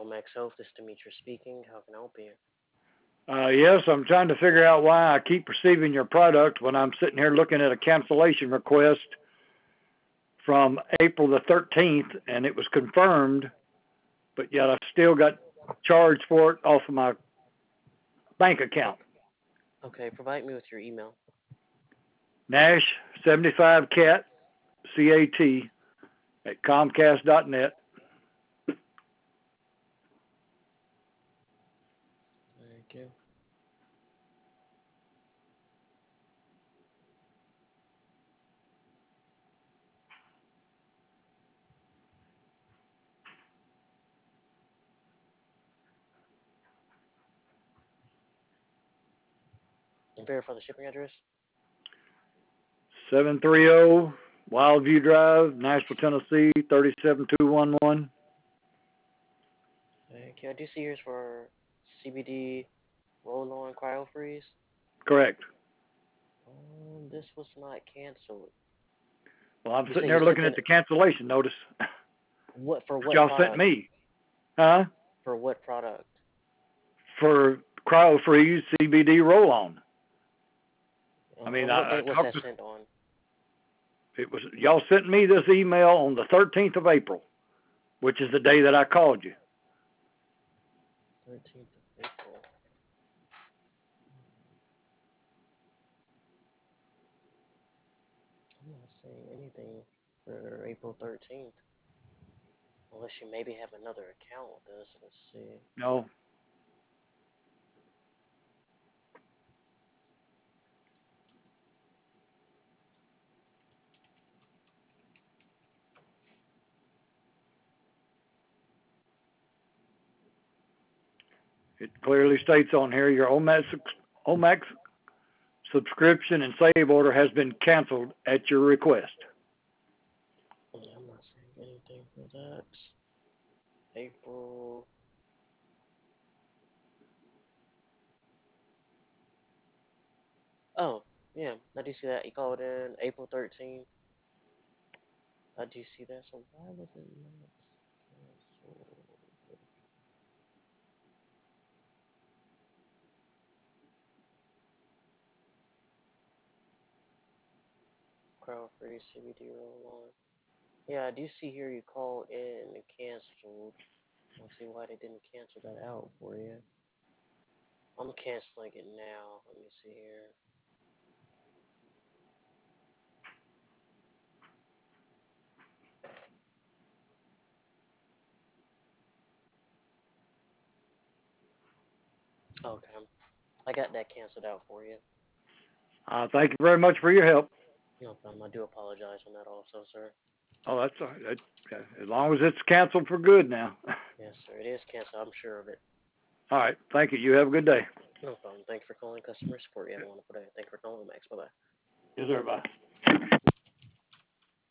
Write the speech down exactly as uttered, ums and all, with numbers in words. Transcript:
Omax Health, this is Demetrius speaking. How can I help you? Uh, yes, I'm trying to figure out why I keep receiving your product when I'm sitting here looking at a cancellation request from April the thirteenth, and it was confirmed, but yet I still got charged for it off of my bank account. Okay, provide me with your email. Nash seventy-five cat, C A T, at Comcast dot net. Thank you. And verify the shipping address. seven thirty Wildview Drive, Nashville, Tennessee, three seven two one one. Thank you. I do see here's for C B D roll-on cryo freeze. Correct. Um, this was not canceled. Well, I'm You sitting say you here sent looking in at the cancellation notice. what for what Y'all sent product? me. Huh? For what product? For cryo freeze C B D roll on. I mean, Um, what I, date I was that talked to, sent on? it was, y'all sent me this email on the thirteenth of April, which is the day that I called you. thirteenth of April. I'm not seeing anything for April thirteenth. Unless you maybe have another account with us. Let's see. No. It clearly states on here your Omax, Omax subscription and save order has been canceled at your request. Yeah, I'm not seeing anything for that. April. Oh, yeah, I do see that. You called in April thirteenth. I do see that. So why was it not canceled? Crowd free C B D roll on. Yeah, I do see here you called in and canceled. Let's see why they didn't cancel that out for you. I'm canceling it now. Let me see here. Okay, I got that canceled out for you. Uh, thank you very much for your help. No problem. I do apologize on that also, sir. Oh, that's all right. That, as long as it's canceled for good now. Yes, sir. It is canceled. I'm sure of it. All right. Thank you. You have a good day. No problem. Thank you for calling customer support. You have a wonderful day. Thank you for calling Max. Bye bye. Yes, sir. Bye.